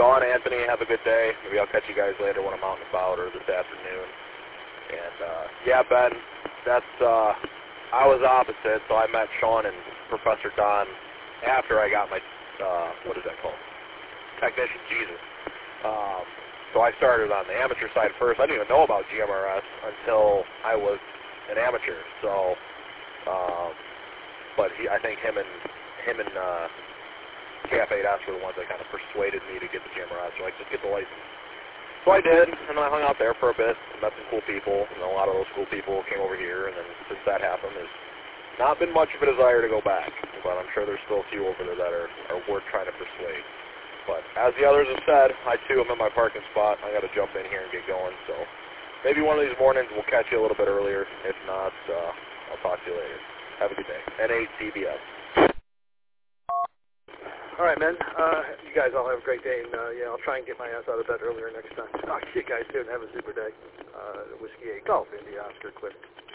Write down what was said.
Sean, Anthony, have a good day. Maybe I'll catch you guys later when I'm out and about or this afternoon. And, yeah, Ben, that's, I was opposite, so I met Sean and Professor Don after I got my, what is that called? Technician Jesus. So I started on the amateur side first. I didn't even know about GMRS until I was an amateur. So, but I think him and KF8S were the ones that kind of persuaded me to get the GMRS. So like, just get the license. So I did, and I hung out there for a bit, and met some cool people. And a lot of those cool people came over here, and then since that happened, there's not been much of a desire to go back. But I'm sure there's still a few over there that are worth trying to persuade. But as the others have said, I too am in my parking spot. I got to jump in here and get going. So maybe one of these mornings we'll catch you a little bit earlier. If not, I'll talk to you later. Have a good day. N8CBS. All right, men. You guys all have a great day, and yeah, I'll try and get my ass out of bed earlier next time. Talk to you guys soon. Have a super day. Whiskey 8 Golf, India, Oscar, Quit.